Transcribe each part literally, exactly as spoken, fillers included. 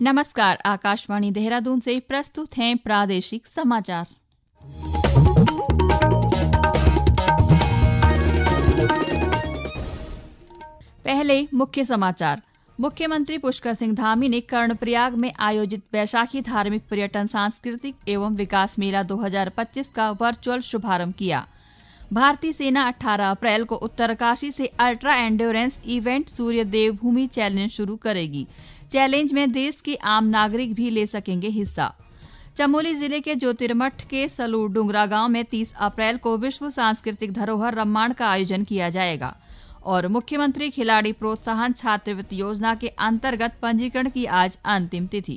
नमस्कार, आकाशवाणी देहरादून से प्रस्तुत हैं प्रादेशिक समाचार। पहले मुख्य समाचार। मुख्यमंत्री पुष्कर सिंह धामी ने कर्णप्रयाग में आयोजित वैशाखी धार्मिक पर्यटन सांस्कृतिक एवं विकास मेला दो हज़ार पच्चीस का वर्चुअल शुभारंभ किया। भारतीय सेना अठारह अप्रैल को उत्तरकाशी से ultra endurance event Surya Devbhoomi challenge शुरू करेगी। चैलेंज में देश के आम नागरिक भी ले सकेंगे हिस्सा। चमोली जिले के ज्योतिर्मठ के सलूर डुंगरा गांव में तीस अप्रैल को विश्व सांस्कृतिक धरोहर रम्माण का आयोजन किया जाएगा। और मुख्यमंत्री खिलाड़ी प्रोत्साहन छात्रवृत्ति योजना के अंतर्गत पंजीकरण की आज अंतिम तिथि।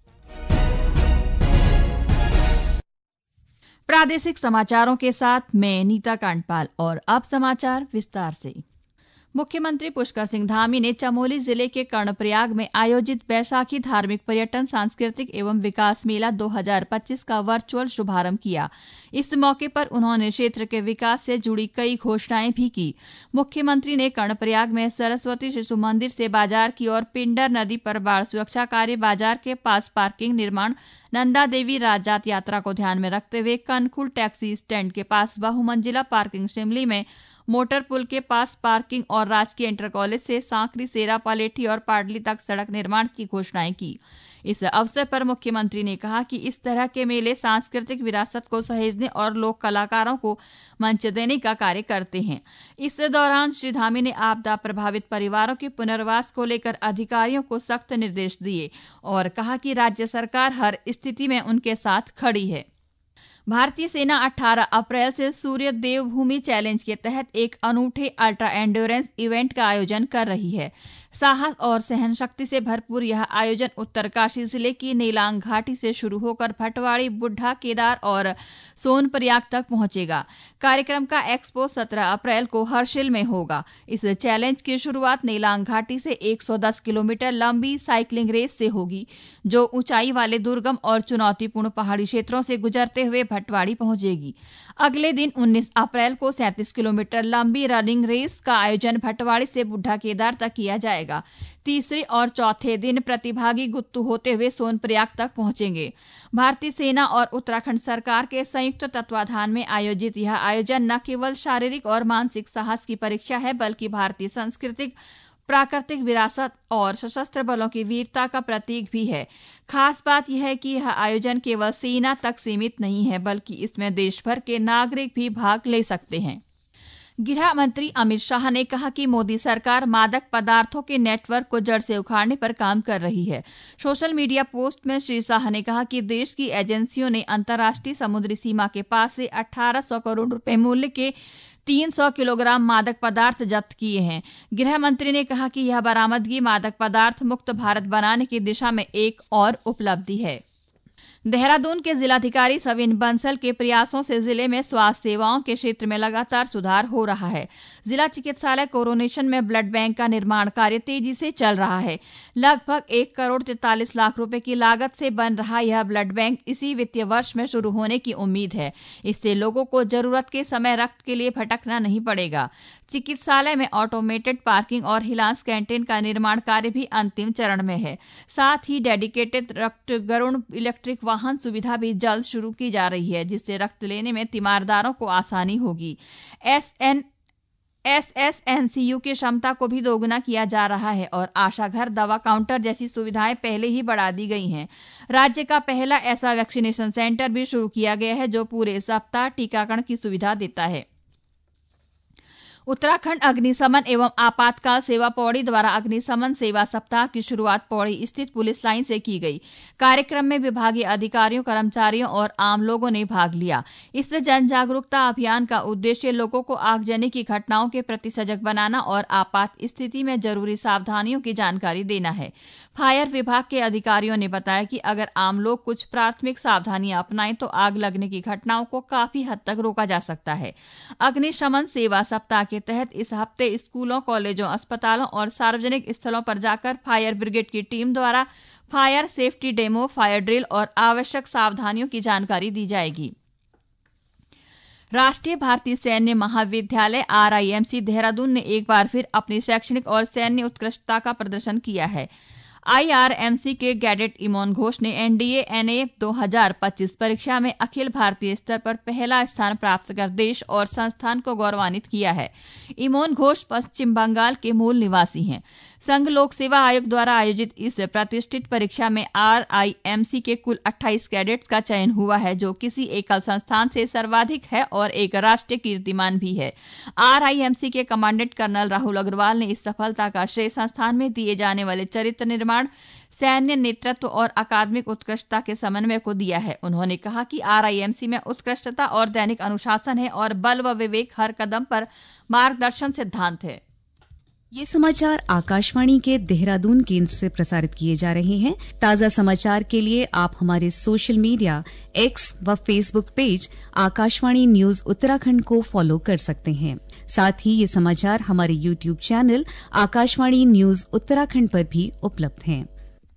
प्रादेशिक समाचारों के साथ मैं नीता कांडपाल और अब समाचार विस्तार से। मुख्यमंत्री पुष्कर सिंह धामी ने चमोली जिले के कर्णप्रयाग में आयोजित वैशाखी धार्मिक पर्यटन सांस्कृतिक एवं विकास मेला दो हज़ार पच्चीस का वर्चुअल शुभारंभ किया। इस मौके पर उन्होंने क्षेत्र के विकास से जुड़ी कई घोषणाएं भी की। मुख्यमंत्री ने कर्णप्रयाग में सरस्वती शिशु मंदिर से बाजार की ओर पिंडर नदी पर बाढ़ सुरक्षा कार्य, बाजार के पास पार्किंग निर्माण, नंदा देवी राजजात यात्रा को ध्यान में रखते हुए कनखुल टैक्सी स्टैंड के पास बहुमंजिला पार्किंग, शिमली में मोटर पुल के पास पार्किंग और राजकीय इंटर कॉलेज से सांकरी, सेरा, पलेठी और पाडली तक सड़क निर्माण की घोषणाएं की। इस अवसर पर मुख्यमंत्री ने कहा कि इस तरह के मेले सांस्कृतिक विरासत को सहेजने और लोक कलाकारों को मंच देने का कार्य करते हैं। इस दौरान श्री धामी ने आपदा प्रभावित परिवारों के पुनर्वास को लेकर अधिकारियों को सख्त निर्देश दिए और कहा कि राज्य सरकार हर स्थिति में उनके साथ खड़ी है। भारतीय सेना अठारह अप्रैल से सूर्य देवभूमि चैलेंज के तहत एक अनूठे अल्ट्रा एंड्योरेंस इवेंट का आयोजन कर रही है। साहस और सहन शक्ति से भरपूर यह आयोजन उत्तरकाशी जिले की नेलांग घाटी से शुरू होकर भटवाड़ी, बुढ़ा, केदार और सोनप्रयाग तक पहुंचेगा। कार्यक्रम का एक्सपो सत्रह अप्रैल को हर्षिल में होगा। इस चैलेंज की शुरुआत नेलांग घाटी से एक सौ दस किलोमीटर लंबी साइकिलिंग रेस से होगी, जो ऊंचाई वाले दुर्गम और चुनौतीपूर्ण पहाड़ी क्षेत्रों से गुजरते हुए भटवाड़ी पहुंचेगी। अगले दिन उन्नीस अप्रैल को सैंतीस किलोमीटर लंबी रनिंग रेस का आयोजन भटवाड़ी से बुढ़ा केदार तक किया जाएगा। तीसरे और चौथे दिन प्रतिभागी गुत्तू होते हुए सोनप्रयाग तक पहुंचेंगे। भारतीय सेना और उत्तराखंड सरकार के संयुक्त तत्वाधान में आयोजित यह आयोजन न केवल शारीरिक और मानसिक साहस की परीक्षा है, बल्कि भारतीय सांस्कृतिक, प्राकृतिक विरासत और सशस्त्र बलों की वीरता का प्रतीक भी है। खास बात यह है कि यह आयोजन केवल सेना तक सीमित नहीं है, बल्कि इसमें देश भर के नागरिक भी भाग ले सकते हैं। गृह मंत्री अमित शाह ने कहा कि मोदी सरकार मादक पदार्थों के नेटवर्क को जड़ से उखाड़ने पर काम कर रही है। सोशल मीडिया पोस्ट में श्री शाह ने कहा कि देश की एजेंसियों ने अंतर्राष्ट्रीय समुद्री सीमा के पास से अठारह सौ करोड़ रुपए मूल्य के तीन सौ किलोग्राम मादक पदार्थ जब्त किए हैं। गृह मंत्री ने कहा कि यह बरामदगी मादक पदार्थ मुक्त भारत बनाने की दिशा में एक और उपलब्धि है। देहरादून के जिलाधिकारी सविन बंसल के प्रयासों से जिले में स्वास्थ्य सेवाओं के क्षेत्र में लगातार सुधार हो रहा है। जिला चिकित्सालय कोरोनेशन में ब्लड बैंक का निर्माण कार्य तेजी से चल रहा है। लगभग एक करोड़ तैंतालीस लाख रुपए की लागत से बन रहा यह ब्लड बैंक इसी वित्तीय वर्ष में शुरू होने की उम्मीद है। इससे लोगों को जरूरत के समय रक्त के लिए भटकना नहीं पड़ेगा। चिकित्सालय में ऑटोमेटेड पार्किंग और हिलांस कैंटीन का निर्माण कार्य भी अंतिम चरण में है। साथ ही डेडिकेटेड रक्त गरुड़ इलेक्ट्रिक वाहन सुविधा भी जल्द शुरू की जा रही है, जिससे रक्त लेने में तीमारदारों को आसानी होगी। S N S S N C U की क्षमता को भी दोगुना किया जा रहा है और आशा घर, दवा काउंटर जैसी सुविधाएं पहले ही बढ़ा दी गई हैं। राज्य का पहला ऐसा वैक्सीनेशन सेंटर भी शुरू किया गया है, जो पूरे सप्ताह टीकाकरण की सुविधा देता है। उत्तराखंड अग्निशमन एवं आपातकाल सेवा पौड़ी द्वारा अग्निशमन सेवा सप्ताह की शुरुआत पौड़ी स्थित पुलिस लाइन से की गई। कार्यक्रम में विभागीय अधिकारियों, कर्मचारियों और आम लोगों ने भाग लिया। इस जन जागरूकता अभियान का उद्देश्य लोगों को आगजनी की घटनाओं के प्रति सजग बनाना और आपात स्थिति में जरूरी सावधानियों की जानकारी देना है। फायर विभाग के अधिकारियों ने बताया कि अगर आम लोग कुछ प्राथमिक सावधानियां अपनाएं तो आग लगने की घटनाओं को काफी हद तक रोका जा सकता है। अग्निशमन सेवा सप्ताह के तहत इस हफ्ते स्कूलों, कॉलेजों, अस्पतालों और सार्वजनिक स्थलों पर जाकर फायर ब्रिगेड की टीम द्वारा fire safety demo, fire drill और आवश्यक सावधानियों की जानकारी दी जाएगी। राष्ट्रीय भारतीय सैन्य महाविद्यालय R I M C Dehradun ने एक बार फिर अपनी शैक्षणिक और सैन्य उत्कृष्टता का प्रदर्शन किया है। आईआरएमसी के कैडेट इमोन घोष ने एनडीए एनए दो हज़ार पच्चीस परीक्षा में अखिल भारतीय स्तर पर पहला स्थान प्राप्त कर देश और संस्थान को गौरवान्वित किया है। इमोन घोष पश्चिम बंगाल के मूल निवासी हैं। संघ लोक सेवा आयोग द्वारा आयोजित इस प्रतिष्ठित परीक्षा में आरआईएमसी के कुल अट्ठाईस कैडेट्स का चयन हुआ है, जो किसी एकल संस्थान से सर्वाधिक है और एक राष्ट्रीय कीर्तिमान भी है। आरआईएमसी के कमांडेंट कर्नल राहुल अग्रवाल ने इस सफलता का श्रेय संस्थान में दिए जाने वाले चरित्र निर्माण, सैन्य नेतृत्व और अकादमिक उत्कृष्टता के समन्वय को दिया है। उन्होंने कहा कि आरआईएमसी में उत्कृष्टता और दैनिक अनुशासन है और बल व विवेक हर कदम पर मार्गदर्शन सिद्धांत है। ये समाचार आकाशवाणी के देहरादून केंद्र से प्रसारित किए जा रहे हैं। ताजा समाचार के लिए आप हमारे सोशल मीडिया एक्स व Facebook page Akashvani news Uttarakhand को फॉलो कर सकते हैं। साथ ही ये समाचार हमारे YouTube channel Akashvani news Uttarakhand पर भी उपलब्ध हैं।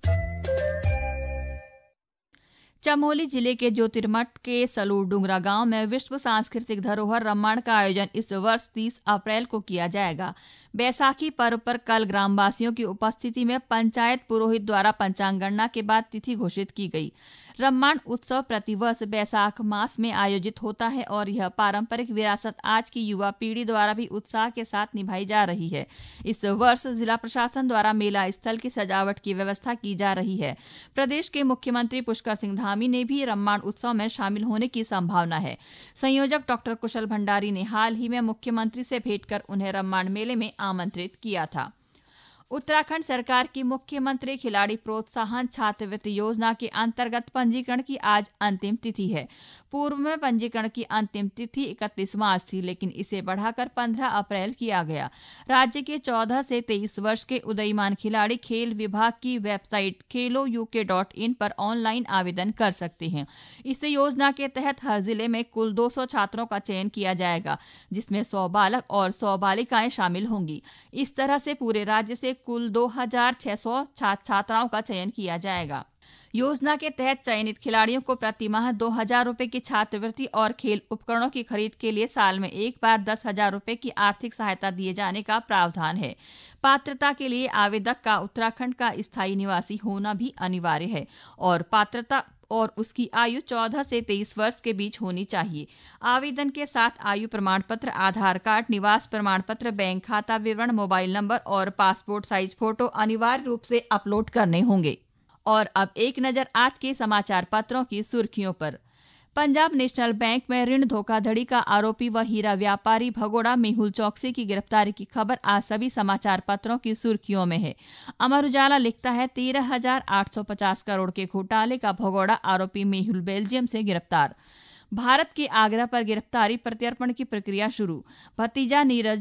चमोली जिले के ज्योतिर्मठ के सलूर डुंगरा गांव में विश्व सांस्कृतिक धरोहर रम्माण का आयोजन इस वर्ष तीस अप्रैल को किया जाएगा। बैसाखी पर्व पर कल ग्रामवासियों की उपस्थिति में पंचायत पुरोहित द्वारा पंचांग गणना के बाद तिथि घोषित की गई। रम्माण उत्सव प्रतिवर्ष बैसाख मास में आयोजित होता है और यह पारंपरिक विरासत आज की युवा पीढ़ी द्वारा भी उत्साह के साथ निभाई जा रही है। इस वर्ष जिला प्रशासन द्वारा मेला स्थल की सजावट की व्यवस्था की जा रही है। प्रदेश के मुख्यमंत्री पुष्कर सिंह धामी ने भी रम्माण उत्सव में शामिल होने की संभावना है। संयोजक डॉक्टर कुशल भंडारी ने हाल ही में मुख्यमंत्री से भेंट कर उन्हें रम्माण मेले में आमंत्रित किया था। उत्तराखंड सरकार की मुख्यमंत्री खिलाड़ी प्रोत्साहन छात्रवृत्ति योजना के अंतर्गत पंजीकरण की आज अंतिम तिथि है। पूर्व में पंजीकरण की अंतिम तिथि इकतीस मार्च थी, लेकिन इसे बढ़ाकर पंद्रह अप्रैल किया गया। राज्य के चौदह से तेईस वर्ष के उदयीमान खिलाड़ी खेल विभाग की website Khelo UK dot in पर ऑनलाइन आवेदन कर सकते हैं। इस योजना के तहत हर जिले में कुल दो सौ छात्रों का चयन किया जाएगा, जिसमें सौ बालक और सौ बालिकाएं शामिल होंगी। इस तरह से पूरे राज्य से कुल दो हजार छह सौ छात्र छात्राओं का चयन किया जाएगा। योजना के तहत चयनित खिलाड़ियों को प्रति माह दो हजार रूपये की छात्रवृत्ति और खेल उपकरणों की खरीद के लिए साल में एक बार दस हजार रूपये की आर्थिक सहायता दिए जाने का प्रावधान है। पात्रता के लिए आवेदक का उत्तराखंड का स्थायी निवासी होना भी अनिवार्य है और पात्रता और उसकी आयु चौदह से तेईस वर्ष के बीच होनी चाहिए। आवेदन के साथ आयु प्रमाण पत्र, आधार कार्ड, निवास प्रमाण पत्र, बैंक खाता विवरण, मोबाइल नंबर और पासपोर्ट साइज फोटो अनिवार्य रूप से अपलोड करने होंगे। और अब एक नजर आज के समाचार पत्रों की सुर्खियों पर। पंजाब नेशनल बैंक में ऋण धोखाधड़ी का आरोपी व हीरा व्यापारी भगोड़ा मेहुल चौकसी की गिरफ्तारी की खबर आज सभी समाचार पत्रों की सुर्खियों में है। अमर उजाला लिखता है तेरह हजार आठ सौ पचास करोड़ के घोटाले का भगोड़ा आरोपी मेहुल बेल्जियम से गिरफ्तार। भारत के आग्रह पर गिरफ्तारी प्रत्यर्पण की प्रक्रिया शुरू। भतीजा नीरज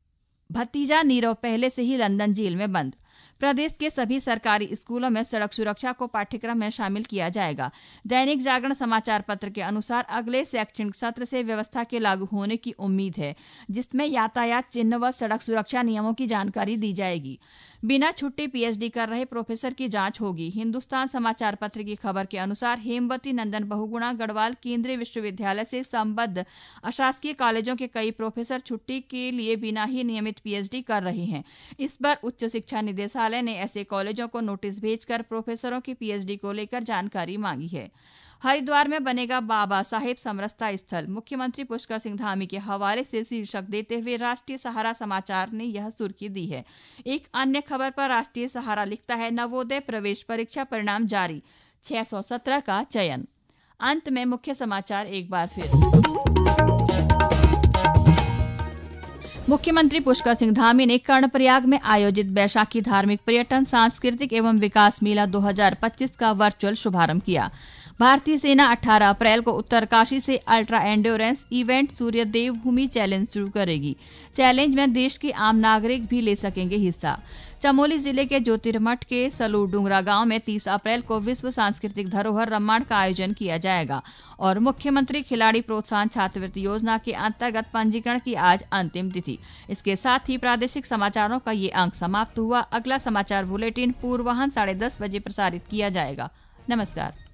भतीजा नीरव पहले से ही लंदन जेल में बंद। प्रदेश के सभी सरकारी स्कूलों में सड़क सुरक्षा को पाठ्यक्रम में शामिल किया जाएगा। दैनिक जागरण समाचार पत्र के अनुसार अगले शैक्षणिक सत्र से व्यवस्था के लागू होने की उम्मीद है, जिसमें यातायात चिन्ह व सड़क सुरक्षा नियमों की जानकारी दी जाएगी। बिना छुट्टी पीएचडी कर रहे प्रोफेसर की जांच होगी। हिंदुस्तान समाचार पत्र की खबर के अनुसार हेमवती नंदन बहुगुणा गढ़वाल केंद्रीय विश्वविद्यालय से संबद्ध अशासकीय कॉलेजों के कई प्रोफेसर छुट्टी के लिए बिना ही नियमित पीएचडी कर रहे हैं। इस पर उच्च शिक्षा निदेशालय ने ऐसे कॉलेजों को नोटिस भेजकर प्रोफेसरों की पीएचडी को लेकर जानकारी मांगी है। हरिद्वार में बनेगा बाबा साहेब समरसता स्थल, मुख्यमंत्री पुष्कर सिंह धामी के हवाले से शीर्षक देते हुए राष्ट्रीय सहारा समाचार ने यह सुर्खी दी है। एक अन्य खबर पर राष्ट्रीय सहारा लिखता है नवोदय प्रवेश परीक्षा परिणाम जारी, छह सौ सत्रह का चयन। अंत में मुख्य समाचार एक बार फिर। मुख्यमंत्री पुष्कर सिंह धामी ने कर्णप्रयाग में आयोजित बैसाखी धार्मिक पर्यटन सांस्कृतिक एवं विकास मेला दो हज़ार पच्चीस का वर्चुअल शुभारंभ किया। भारतीय सेना अठारह अप्रैल को उत्तरकाशी से ultra endurance event Surya Devbhoomi challenge शुरू करेगी। चैलेंज में देश के आम नागरिक भी ले सकेंगे हिस्सा। चमोली जिले के ज्योतिर्मठ के सलूर डुंगरा गांव में तीस अप्रैल को विश्व सांस्कृतिक धरोहर रम्माण का आयोजन किया जाएगा और मुख्यमंत्री खिलाड़ी प्रोत्साहन छात्रवृत्ति योजना के अंतर्गत पंजीकरण की आज अंतिम तिथि। इसके साथ ही प्रादेशिक समाचारों का ये अंक समाप्त हुआ। अगला समाचार बुलेटिन पूर्वाह्न साढ़े दस बजे प्रसारित किया जाएगा। नमस्कार।